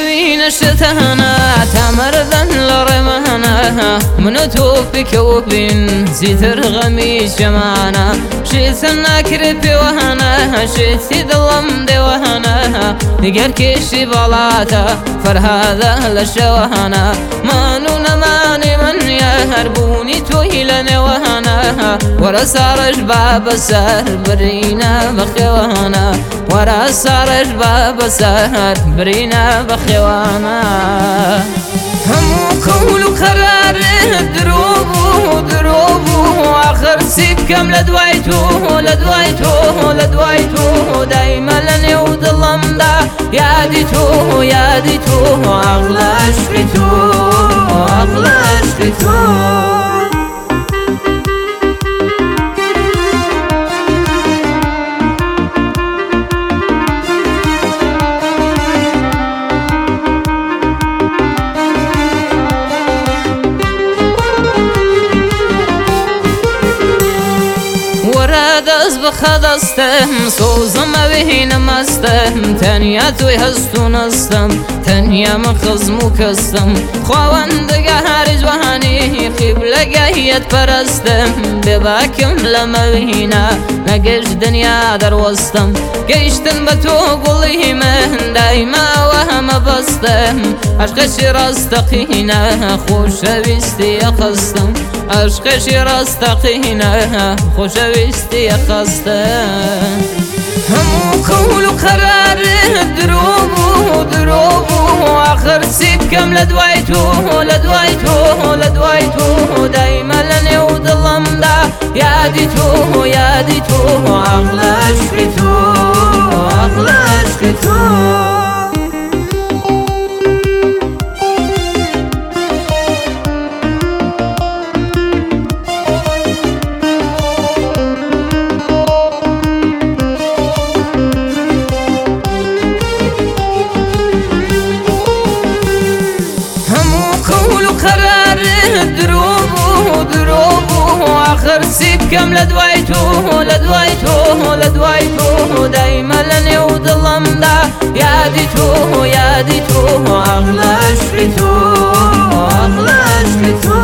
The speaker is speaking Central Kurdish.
مبين شتانا تمردن لرمانا من توفيك وبين زيتر غمي شمانا شيت الناكر بوهنا شيت ظلم دوهنا نقر كيشي بلاتا فرهذا لشوهنا ما نماني من يهربوني تويلن وهنا ورا سارج باب سهر برينا بخوانا ورا سارج باب سهر برينا بخوانا همو كول قرار دروبو آخر سيب كم لدوايتو دايما لني وظلم دا ياديتو أغلى عشقتو دست بخدستم سوزم وهین مستم تنیا توی هستو نستم تنیا مخزمو کستم خواندگه هر جوانی قبلگهیت پرستم بباکم لموهینا نگش دنیا در وستم گشتن به تو قلی من دایما وهم بستم عشقش راستقینا خوشویستی خستم عشقش راستقینا خوشویستی خستم همو كول قرار دروبو آخر سيب كم لدوايتو دايما لني وظلم دا ياديتو أغلى عشقتو دروبو آخر سيب كم لدوايتو دايما لني وظلم دا ياديتو أغلى عشقتو